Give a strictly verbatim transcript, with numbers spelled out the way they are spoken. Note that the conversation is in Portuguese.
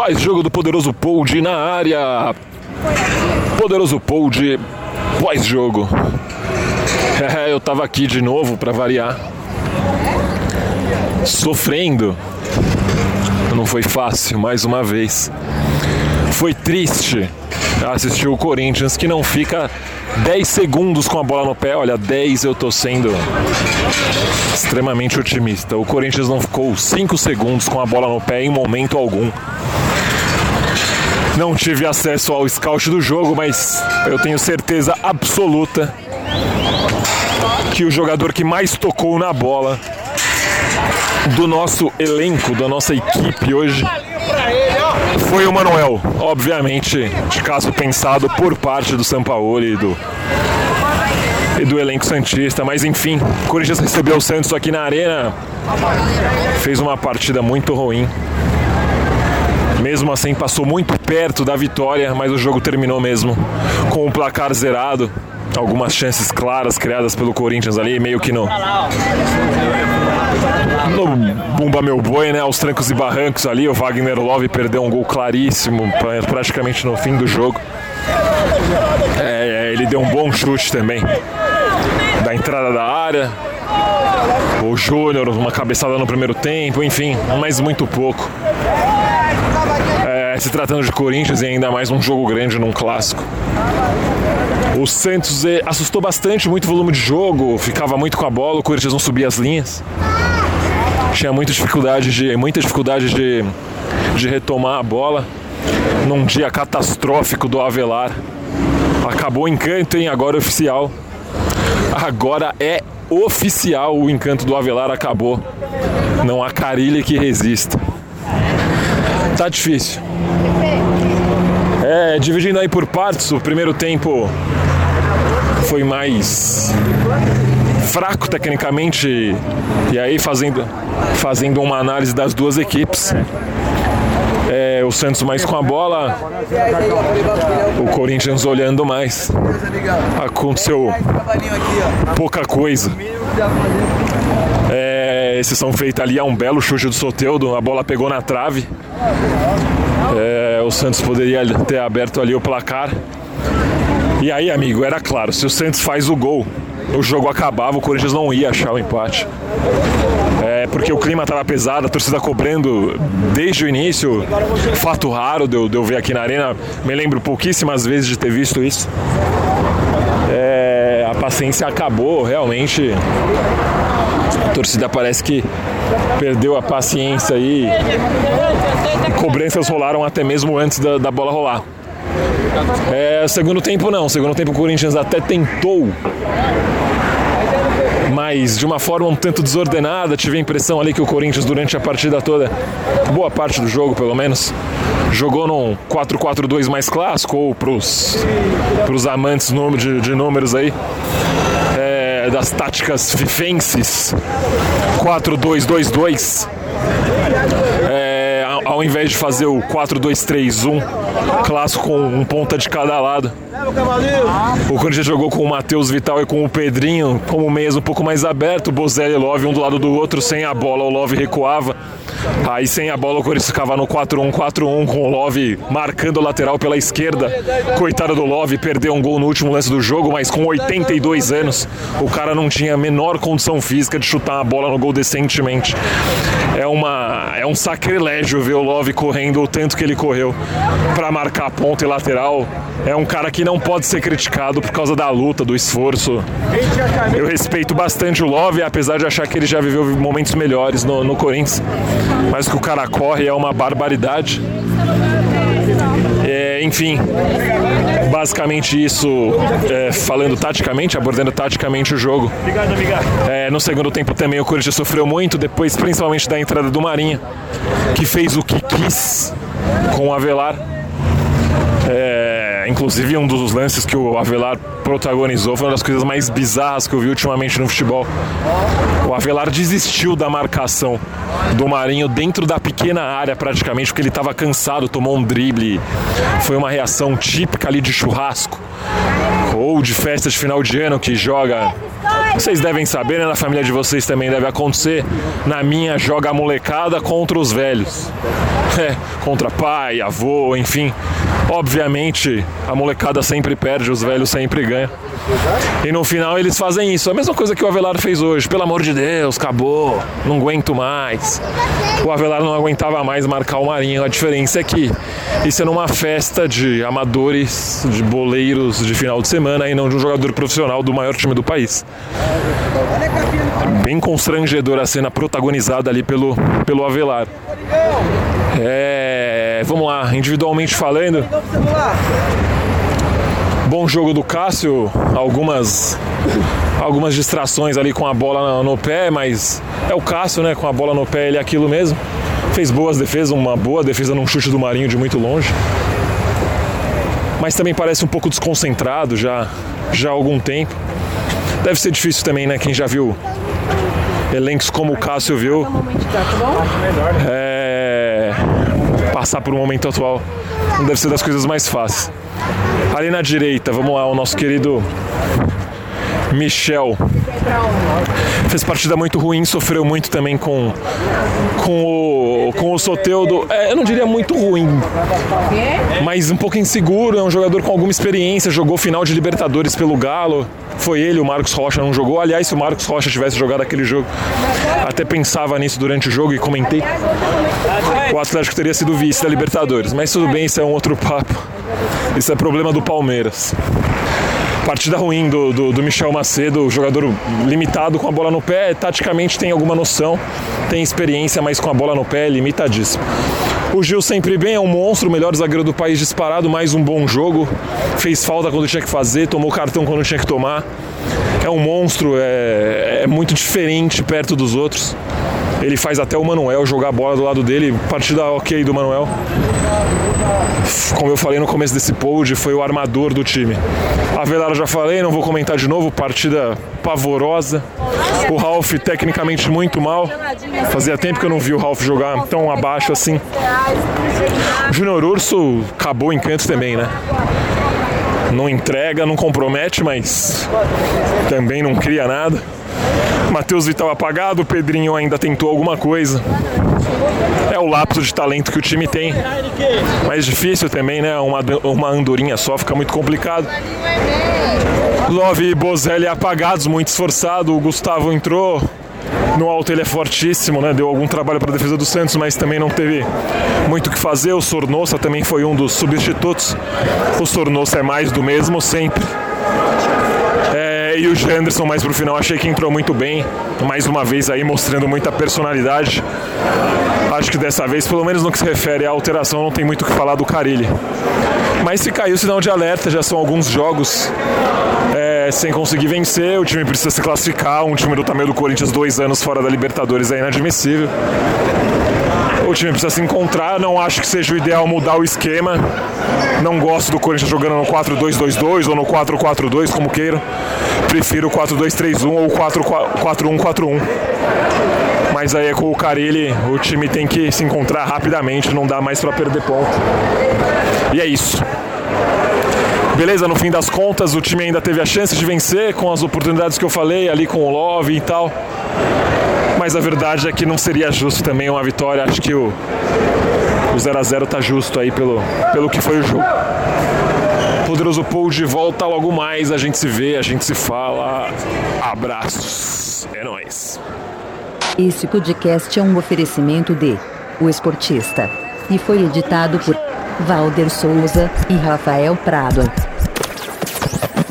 Pós-jogo do Poderoso Pold na área. Poderoso Pold, pós-jogo. É, eu tava aqui de novo pra variar. Sofrendo. Não foi fácil, mais uma vez. Foi triste assistir o Corinthians, que não fica dez segundos com a bola no pé. Olha, dez eu tô sendo extremamente otimista. O Corinthians não ficou cinco segundos com a bola no pé em momento algum. Não tive acesso ao scout do jogo, mas eu tenho certeza absoluta que o jogador que mais tocou na bola do nosso elenco, da nossa equipe hoje, foi o Manuel. Obviamente, de caso pensado por parte do Sampaoli e do, e do elenco santista. Mas enfim, o Corinthians recebeu o Santos aqui na Arena. Fez uma partida muito ruim. Mesmo assim, passou muito perto da vitória, mas o jogo terminou mesmo com o placar zerado. Algumas chances claras criadas pelo Corinthians ali, meio que no, no Bumba Meu Boi, né? Aos trancos e barrancos ali. O Wagner Love perdeu um gol claríssimo praticamente no fim do jogo. É, ele deu um bom chute também da entrada da área. O Júnior, uma cabeçada no primeiro tempo, enfim, mas muito pouco. É, se tratando de Corinthians e ainda mais um jogo grande num clássico. O Santos é, assustou bastante, muito volume de jogo, ficava muito com a bola, o Corinthians não subia as linhas. Tinha muita dificuldade de, muita dificuldade de, de retomar a bola. Num dia catastrófico do Avelar. Acabou o encanto, hein? Agora é oficial. Agora é oficial, o encanto do Avelar acabou. Não há Carille que resista. Tá difícil. É, dividindo aí por partes, o primeiro tempo foi mais fraco tecnicamente, e aí fazendo, fazendo uma análise das duas equipes. É, o Santos mais com a bola, o Corinthians olhando mais. Aconteceu pouca coisa. É, exceção feita ali a um belo chute do Soteldo, a bola pegou na trave. É, o Santos poderia ter aberto ali o placar. E aí, amigo, era claro, se o Santos faz o gol, o jogo acabava, o Corinthians não ia achar o empate. É, porque o clima estava pesado, a torcida cobrando desde o início. Fato raro de eu, de eu ver aqui na Arena, me lembro pouquíssimas vezes de ter visto isso. É, a paciência acabou, realmente. A torcida parece que perdeu a paciência e cobranças rolaram até mesmo antes da, da bola rolar. É, segundo tempo não, segundo tempo o Corinthians até tentou, mas de uma forma um tanto desordenada. Tive a impressão ali que o Corinthians durante a partida toda, boa parte do jogo pelo menos, jogou num quatro quatro dois mais clássico, ou pros, pros amantes de, de números aí, é, das táticas fifenses, quatro dois dois dois. É, ao invés de fazer o quatro dois três um clássico com um ponta de cada lado, o Corinthians jogou com o Matheus Vital e com o Pedrinho como meias um pouco mais aberto, Bozelli e Love um do lado do outro. Sem a bola o Love recuava, aí sem a bola o Corinthians ficava no quatro um quatro um com o Love marcando o lateral pela esquerda. Coitado do Love, perdeu um gol no último lance do jogo, mas com oitenta e dois anos o cara não tinha a menor condição física de chutar a bola no gol decentemente. É, uma, é um sacrilégio ver o Love correndo o tanto que ele correu para marcar ponta e lateral. É um cara que não pode ser criticado por causa da luta, do esforço. Eu respeito bastante o Love, apesar de achar que ele já viveu momentos melhores no, no Corinthians, mas o que o cara corre é uma barbaridade. É, enfim, basicamente isso, é, falando taticamente, abordando taticamente o jogo. É, no segundo tempo também o Corinthians sofreu muito, depois principalmente da entrada do Marinho, que fez o que quis com o Avelar. É, inclusive um dos lances que o Avelar protagonizou foi uma das coisas mais bizarras que eu vi ultimamente no futebol. O Avelar desistiu da marcação do Marinho dentro da pequena área praticamente, porque ele estava cansado, tomou um drible. Foi uma reação típica ali de churrasco. ou de festa de final de ano que joga. Vocês devem saber, né? Na família de vocês também deve acontecer. Na minha, joga a molecada contra os velhos. É, contra pai, avô, enfim. Obviamente, a molecada sempre perde, os velhos sempre ganham. E no final eles fazem isso. A mesma coisa que o Avelar fez hoje. Pelo amor de Deus, acabou. Não aguento mais. O Avelar não aguentava mais marcar o Marinho. A diferença é que isso é numa festa de amadores, de boleiros de final de semana e não de um jogador profissional do maior time do país. Bem constrangedora a cena protagonizada ali pelo, pelo Avelar. É, vamos lá, individualmente falando. Bom jogo do Cássio, algumas, algumas distrações ali com a bola no, no pé, mas é o Cássio, né? Com a bola no pé, ele é aquilo mesmo. Fez boas defesas, uma boa defesa num chute do Marinho de muito longe. Mas também parece um pouco desconcentrado já, já há algum tempo. Deve ser difícil também, né? Quem já viu elencos como o Cássio viu, é, passar por um momento atual não deve ser das coisas mais fáceis. Ali na direita, vamos lá, o nosso querido Michel. Fez partida muito ruim, sofreu muito também com, com, o, com o Soteldo. É, eu não diria muito ruim, mas um pouco inseguro. É um jogador com alguma experiência, jogou final de Libertadores pelo Galo. Foi ele, o Marcos Rocha não jogou. Aliás, se o Marcos Rocha tivesse jogado aquele jogo, até pensava nisso durante o jogo e comentei, o Atlético teria sido vice da Libertadores. Mas tudo bem, isso é um outro papo. Isso é problema do Palmeiras. Partida ruim do, do, do Michel Macedo, jogador limitado com a bola no pé, taticamente tem alguma noção, tem experiência, mas com a bola no pé é limitadíssimo. O Gil sempre bem, é um monstro, o melhor zagueiro do país disparado, mais um bom jogo, fez falta quando tinha que fazer, tomou cartão quando tinha que tomar, é um monstro, é, é muito diferente perto dos outros. Ele faz até o Manuel jogar a bola do lado dele, partida ok do Manuel. Como eu falei no começo desse pod, foi o armador do time. Avelar eu já falei, não vou comentar de novo, partida pavorosa. O Ralf tecnicamente muito mal. Fazia tempo que eu não vi o Ralf jogar tão abaixo assim. O Júnior Urso acabou o encanto também, né? Não entrega, não compromete, mas também não cria nada. Matheus Vital apagado, o Pedrinho ainda tentou alguma coisa. É o lapso de talento que o time tem. Mais difícil também, né? Uma, uma andorinha só, fica muito complicado. Love e Bozelli apagados, muito esforçado. O Gustavo entrou. No alto ele é fortíssimo, né? Deu algum trabalho para a defesa do Santos, mas também não teve muito o que fazer. O Sornosa também foi um dos substitutos. O Sornosa é mais do mesmo sempre. É, e o Janderson mais pro final, achei que entrou muito bem. Mais uma vez aí mostrando muita personalidade. Acho que dessa vez, pelo menos no que se refere à alteração, não tem muito o que falar do Carille. Mas se caiu, sinal de alerta, já são alguns jogos é, sem conseguir vencer. O time precisa se classificar. Um time do tamanho do Corinthians, dois anos fora da Libertadores, é inadmissível. O time precisa se encontrar. Não acho que seja o ideal mudar o esquema. Não gosto do Corinthians jogando no quatro dois dois dois ou no quatro quatro dois, como queiram. Prefiro o quatro dois três um ou o quatro um quatro um. Mas aí é com o Carille, o time tem que se encontrar rapidamente, não dá mais para perder ponto. E é isso. Beleza, no fim das contas, o time ainda teve a chance de vencer com as oportunidades que eu falei, ali com o Love e tal. Mas a verdade é que não seria justo também uma vitória. Acho que o, o zero a zero tá justo aí pelo, pelo que foi o jogo. Poderoso pod volta logo mais, a gente se vê, a gente se fala. Abraços, é nóis. Esse podcast é um oferecimento de O Esportista e foi editado por Valder Souza e Rafael Prado.